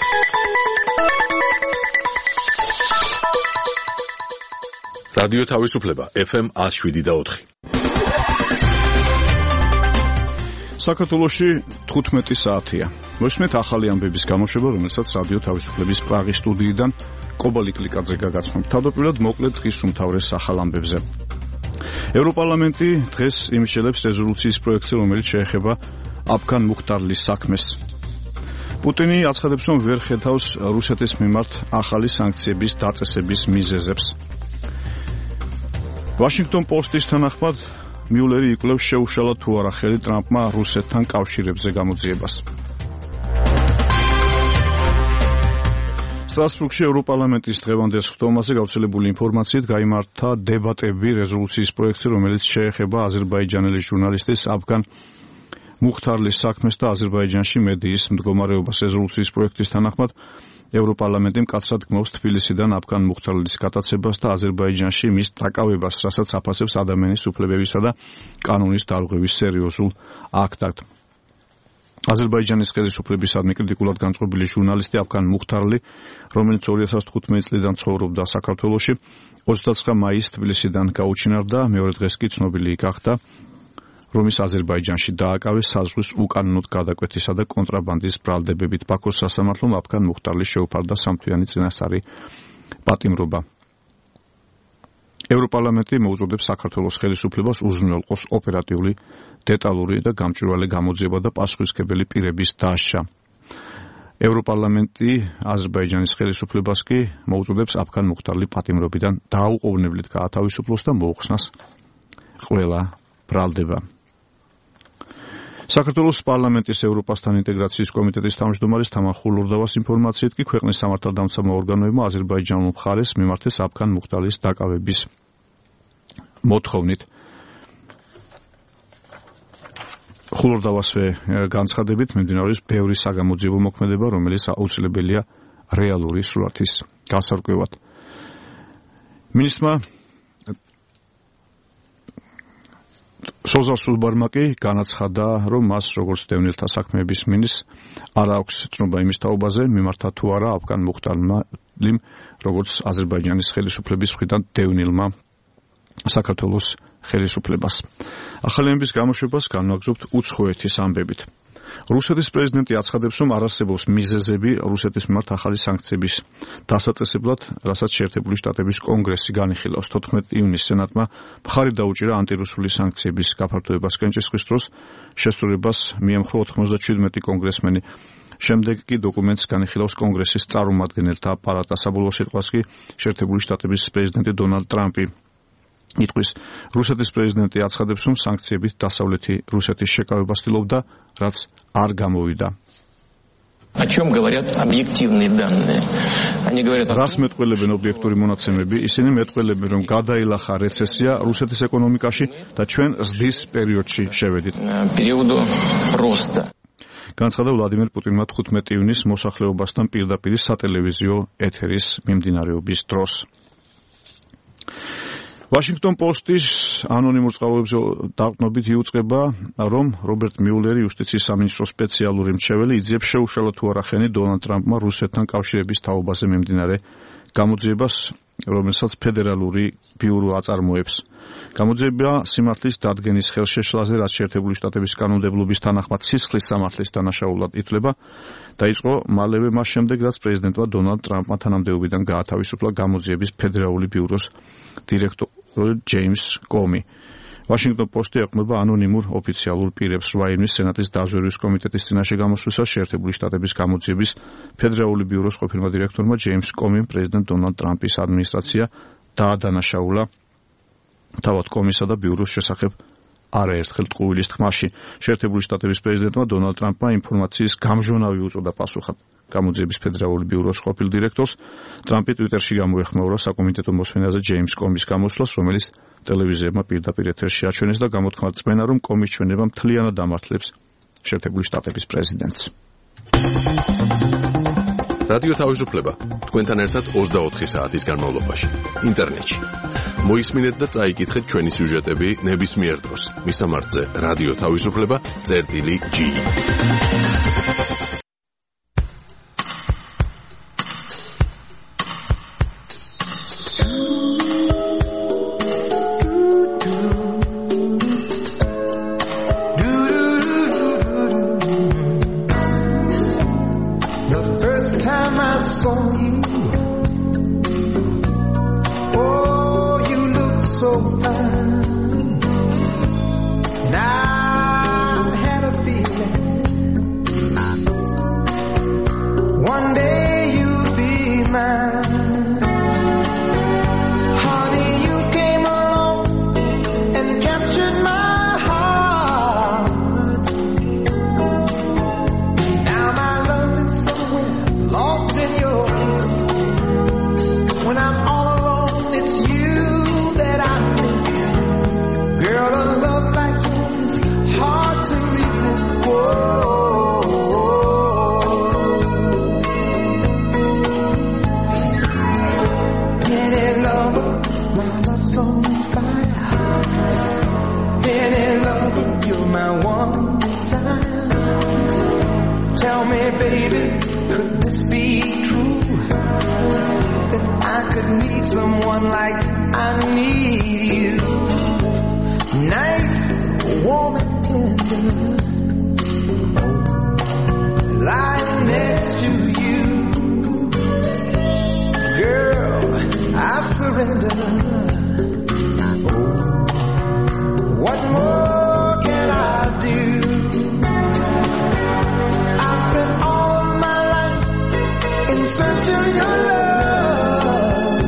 რადიო თავისუფლება FM 107.4. საქართველოში 15 საათია. მოსმენთ ახალი ამბების გამოშვება, რომელსაც რადიო თავისუფლების პრაღის სტუდიიდან კობალი კლიკაძე გაგაცნობთ. თავდაპირველად მოკლედ დღის უმთავრეს ახალ ამბებზე. ევროპარლამენტი დღეს იმსჯელებს რეზოლუციის პროექტზე, რომელიც შეეხება აფგან მუხტარლის საქმეს. პუტინი აცხადებს, რომ ვერ ხედავს რუსეთის მიმართ ახალი სანქციების დაწესების მიზეზებს. Washington Post-ის თანახმად მიულერი იკვლევს შეუშალა თუ არა ხელი ტრამპმა რუსეთთან კავშირებზე გამოძიებას. სტრასბურგში ევროპარლამენტის დღევანდელ სხდომაზე გავრცელებული ინფორმაციით გაიმართა დებატები რეზოლუციის პროექტზე, რომელიც შეეხება აზერბაიჯანელი ჟურნალისტის აფგან მუხტარლის საქმეს და აზერბაიჯანში მედიის მდგომარეობას. რეზოლუციის პროექტის თანახმად ევროპარლამენტი მკაცრად გმობს თბილისიდან აფგან მუხტარლის გატაცებას და აზერბაიჯანში მის დაკავებას, რასაც აფასებს ადამიანის უფლებებისა და კანონის დარღვევის სერიოზულ აქტად. აზერბაიჯანის ხელისუფლებისადმი კრიტიკულად განწყობილი ჟურნალისტი აფგან მუხტარლი, რომელიც 2015 წლიდან ცხოვრობდა საქართველოში, 29 მაისს თბილისიდან გაუჩინარდა, მეორე დღეს კი ცნობილი გახდა, რომ ის აზერბაიჯანში დააკავეს საზღვრის უკანონოდ გადაკვეთისა და კონტრაბანდის ბრალდებებით. ბაქოს სასამართლომ აფგან მუხტარლის შეუფარდა სამთვიანი წინასწარი პატიმრობა. ევროპარლამენტი მოუწოდებს საქართველოს ხელისუფლებას უზრუნველყოს ოპერატიული, დეტალური და გამჭვირვალე გამოძიება და პასუხისმგებელი პირების დასჯა. ევროპარლამენტი აზერბაიჯანის ხელისუფლებას კი მოუწოდებს აფგან მუხტარლის პატიმრობიდან დაუყოვნებლივ გაათავისუფლოს და მოუხსნას ყველა ბრალდება. საქართველოს პარლამენტის ევროპასთან ინტეგრაციის კომიტეტის თავმჯდომარის თამარ ხულურდავას ინფორმაციით კი ქვეყნის სამართალდამცავ ორგანოებმა აზერბაიჯანულ მხარეს მიმართეს აფგან მუხტარლის დაკავების მოთხოვნით. ხულურდავასვე განცხადებით მიმდინარეობს ბევრი საგამოძიებო მოქმედება, რომელიც აუცილებელია რეალური სურათის გასარკვევად. მინისტრმა სოზა სულბარმა კი განაცხადა, რომ მას როგორც დევნილთა საქმეების მინისტრს არ აქვს ცნობა იმის თაობაზე, მიმართა თუ არა აფგან მუხტარლმა, როგორც აზერბაიჯანის ხელისუფლების მხრიდან დევნილმა საქართველოს ხელისუფლებას. ახალი ამბების გამოშვებას განვაგრძობთ უცხოეთის ამბებით. რუსეთის პრეზიდენტი აცხადებს, რომ არ არსებობს მიზეზები რუსეთის მიმართ ახალი სანქციების დასაწესებლად, რასაც შეერთებული შტატების კონგრესი განიხილავს. 14 ივნისს სენატმა მხარი დაუჭირა ანტირუსული სანქციების გაფართოებას კენჭისყრის დროს, შესრულებას მიემხრო 97 კონგრესმენი. შემდეგ კი დოკუმენტს განიხილავს კონგრესის წარმომადგენელთა პალატა. საბოლოო სიტყვას კი შეერთებული შტატების პრეზიდენტი დონალდ ტრამპი იტყვის. რუსეთის პრეზიდენტი აცხადებს, რომ სანქციებით დასავლეთი რუსეთის შეკავებას ცდილობდა, რაც არ გამოვიდა. О чем говорят объективные данные? Они говорят, რას მეტყველებენ ობიექტური მონაცემები? ისინი მეტყველებენ, რომ გადაილახა რეცესია რუსეთის ეკონომიკაში და ჩვენ ზრდის პერიოდში შევედით. периоду роста. განცხადა ვლადიმერ პუტინმა 15 ივნისს მოსახლეობასთან პირდაპირ სატელევიზიო ეთერის მიმდინარეობის დროს. Washington Post-ის ანონიმურ წყაროებზე დაყრდნობით იუწყება, რომ რობერტ მიულერი იუსტიციის სამინისტროს სპეციალური მრჩეველი იძიებს შეუშალა თუ არა ხელი დონალდ ტრამპმა რუსეთთან კავშირების თაობაზე მიმდინარე გამოძიებას, რომელსაც ფედერალური ბიურო აწარმოებს. გამოძიება სიმართლის დადგენის ხელშეშლაზე, რაც შეერთებული შტატების კანონმდებლობის თანახმად სისხლის სამართლის დანაშაულად ითვლება, დაიწყო მალევე მას შემდეგ, რაც პრეზიდენტმა დონალდ ტრამპმა თანამდებობიდან გაათავისუფლა გამოძიების ფედერალური ბიუროს დირექტორი ჯეიმს კომი. Washington Post-ი ეყრდნობა ანონიმურ ოფიციალურ პირებს. 8 ივნისს სენატის დაზვერვის კომიტეტის წინაშე გამოსვლისას შეერთებული შტატების გამოძიების ფედერალური ბიუროს ყოფილმა დირექტორმა ჯეიმს კომიმ პრეზიდენტ დონალდ ტრამპის ადმინისტრაცია დაადანაშაულა. თავად კომისა და ბიუროს შესახებ არაერთხელ ტყუილის თქმაში. შეერთებული შტატების პრეზიდენტმა დონალდ ტრამპმა ინფორმაციის გამჟონავი უწოდა პასუხად გამოძიების ფედერალური ბიუროს ყოფილ დირექტორს. ტრამპი ტვიტერში გამოეხმაურა საკომიტეტო მოსმენაზე ჯეიმს კომის გამოსვლას, რომელიც ტელევიზიებმა პირდაპირ ეთერში აჩვენეს და გამოთქვა რწმენა, რომ კომის ჩვენება მთლიანად დამართლებს შეერთებული შტატების პრეზიდენტს. რადიო თავისუფლება თქვენთან ერთად 24 საათის განმავლობაში ინტერნეტში. მოისმინეთ და წაიკითხეთ ჩვენი სიუჟეტები ნებისმიერ დროს. მისამართზე რადიო თავისუფლება წერტილი G. eyes on you. Oh, you look so fine. And I had a feeling one day you'll be mine. Honey, you came along and captured my heart. Now my love is somewhere lost in your kiss. When I'm all alone, it's you that I miss. Girl, a love like yours is hard to resist. Whoa. Penny lover, my love's on fire. Penny lover, you're my one desire. Tell me, baby, could this be true? That I could need someone like I need you. Nice, warm and tender, lying next to you. Girl, I surrender. What more can I do? I spent all of my life in search of your love.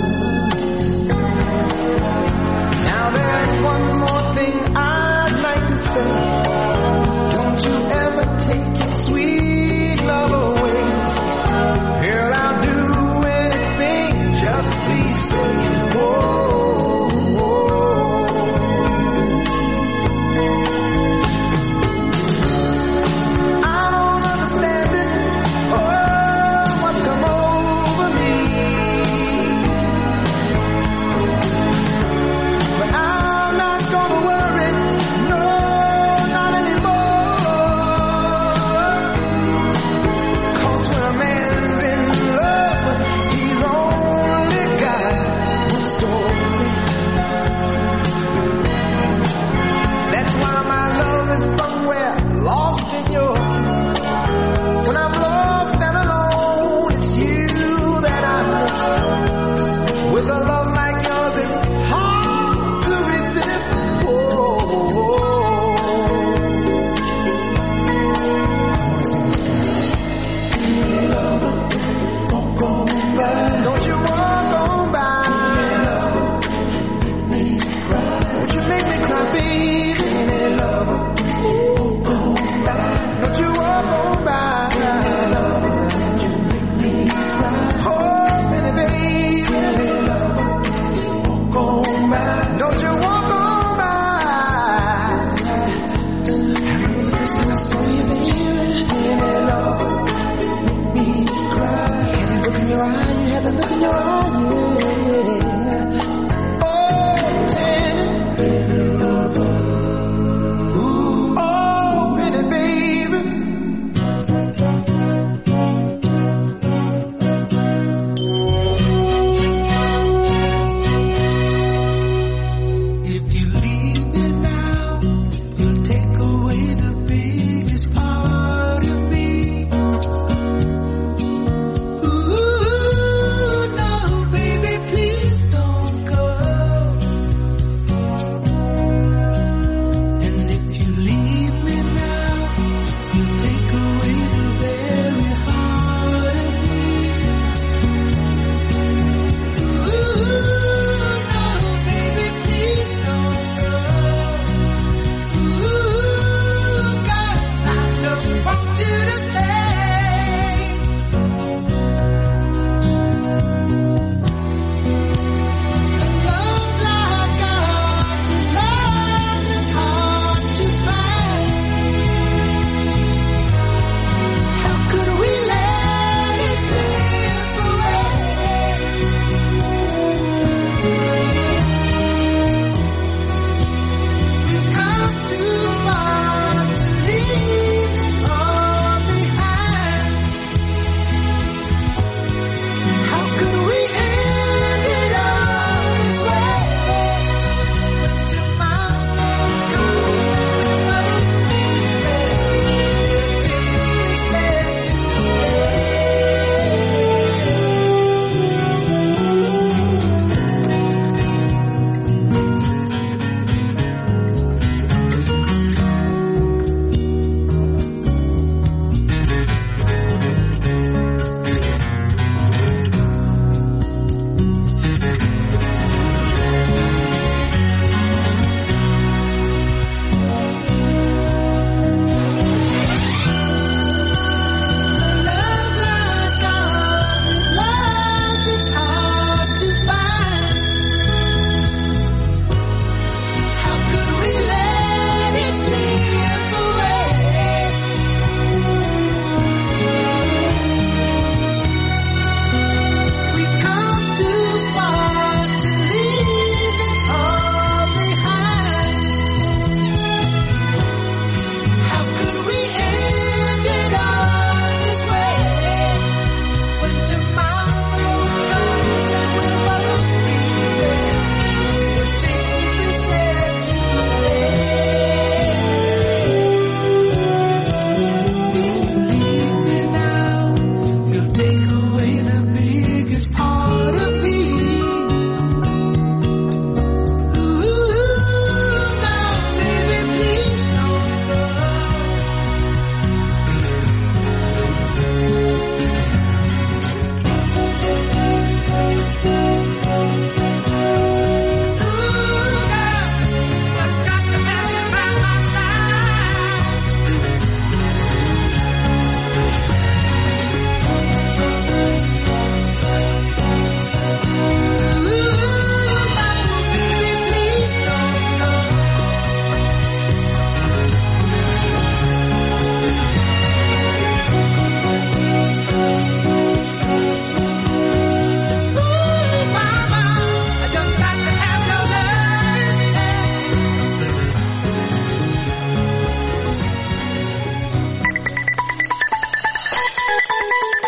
Now there's one more thing I'd like to say. Don't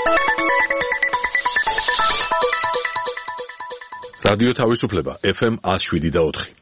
რადიო თავისუფლება FM 107.4.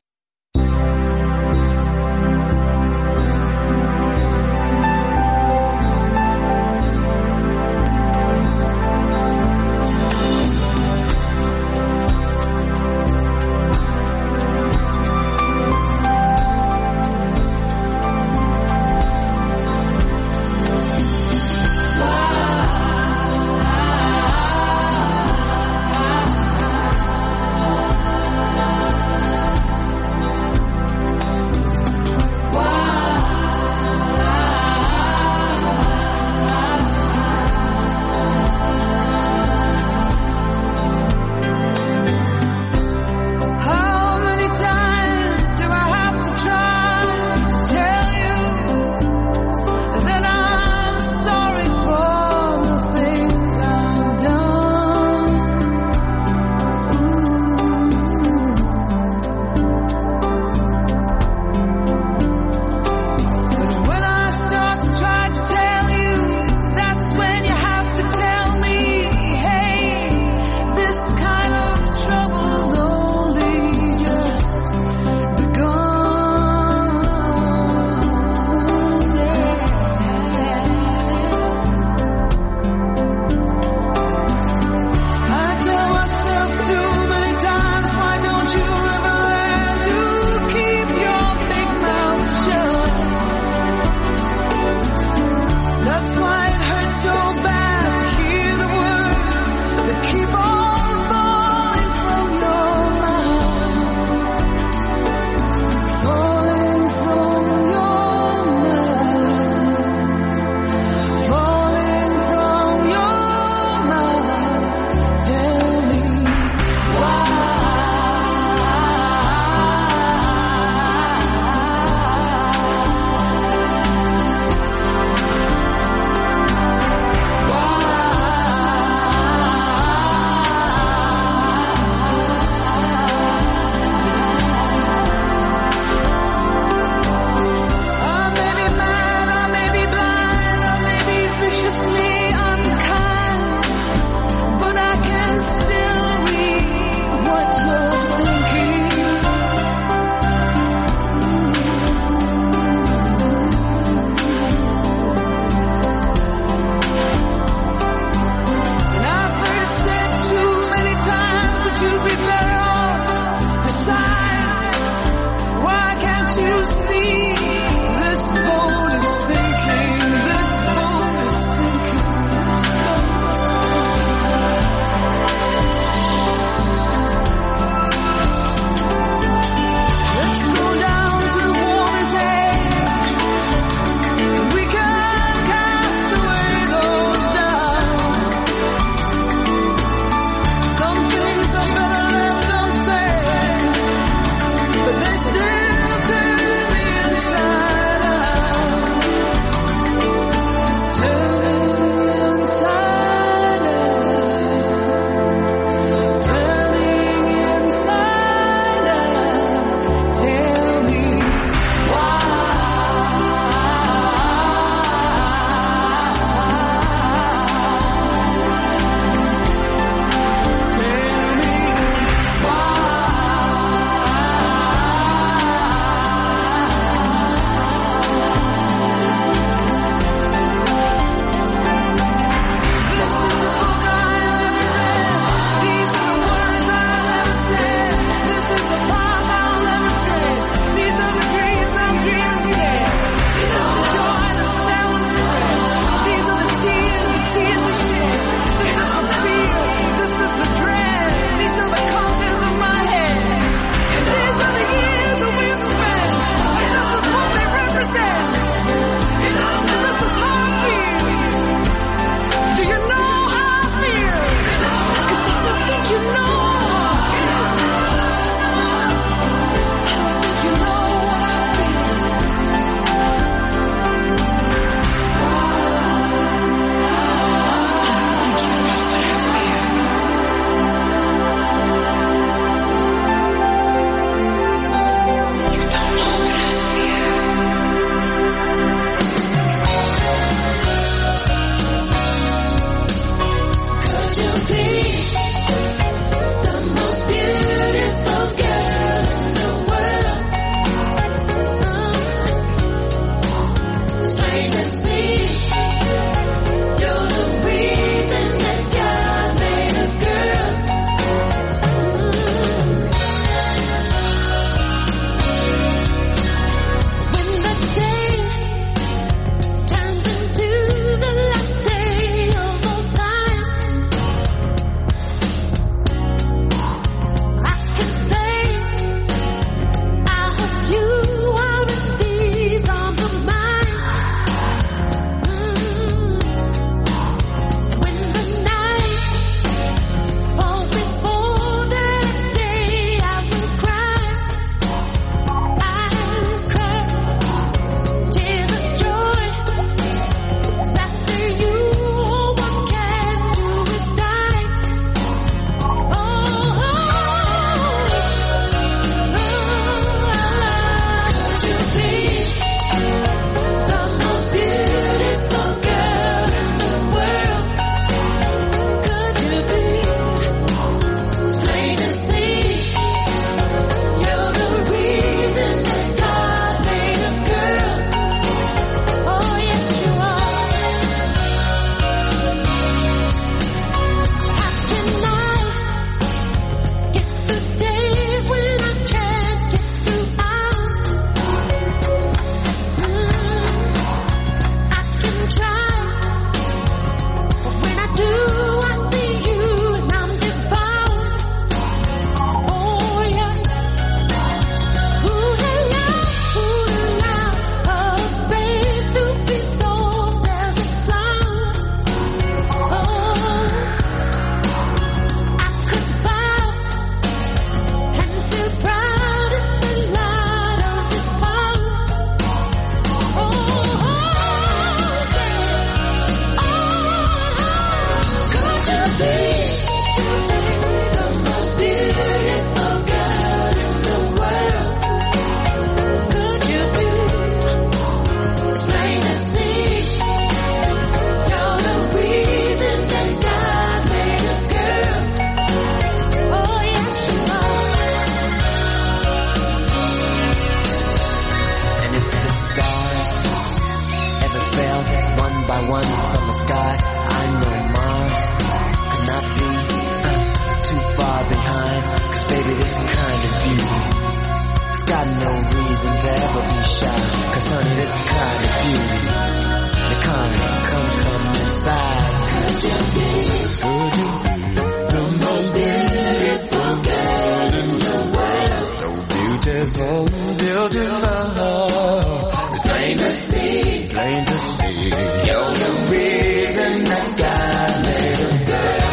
got no reason to ever be shy. 'Cause honey, this kind of beauty, the kind that comes from inside. Could you be the most beautiful girl in the world? So beautiful, beautiful. It's plain to see, plain to see. You're the reason that God made a girl.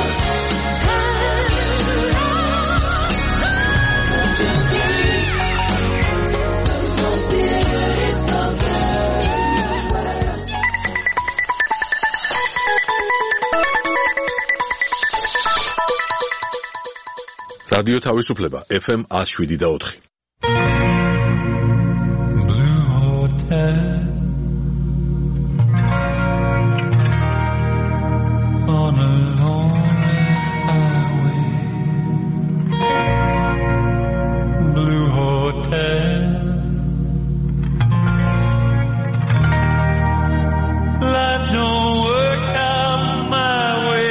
რადიო თავისუფლება FM 107.4. Blue Hotel on a lonely highway. Blue Hotel. Life don't work out my way.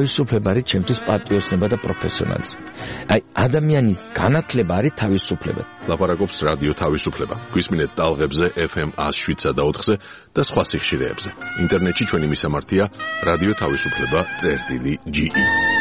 თავისუფლება არის ჩემთვის პატრიოტიზმი და პროფესიონალიზმი. აი, ადამიანის განათლება არის თავისუფლება. ლაპარაკობს რადიო თავისუფლება. გვისმინეთ ტალღებზე FM 107.4-ზე და სხვა სიხშირეებზე. ინტერნეტში ჩვენი მისამართია რადიო თავისუფლება.ge